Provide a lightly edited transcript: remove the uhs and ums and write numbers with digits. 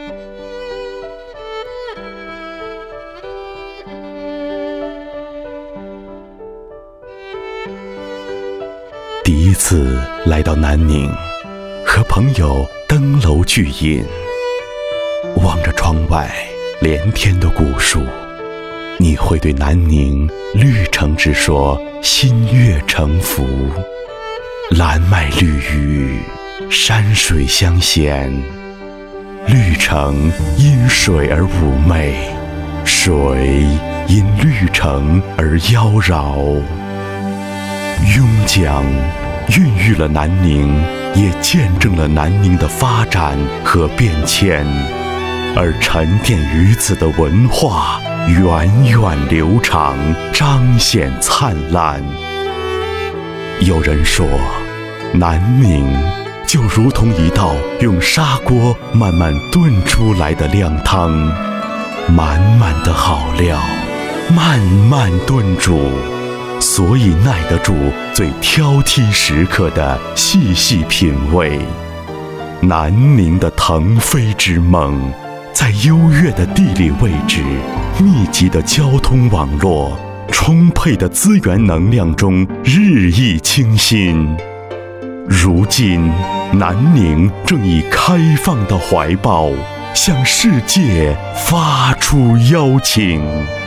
第一次来到南宁，和朋友登楼聚饮，望着窗外连天的古树，你会对南宁绿城之说心悦诚服。蓝麦绿语，山水相衔，绿城因水而妩媚，水因绿城而妖娆。邕江孕育了南宁，也见证了南宁的发展和变迁，而沉淀于此的文化源远流长，彰显灿烂。有人说，南宁就如同一道用砂锅慢慢炖出来的靓汤，满满的好料，慢慢炖煮，所以耐得住最挑剔时刻的细细品味。南宁的腾飞之梦，在优越的地理位置、密集的交通网络、充沛的资源能量中日益清新。如今，南宁正以开放的怀抱，向世界发出邀请。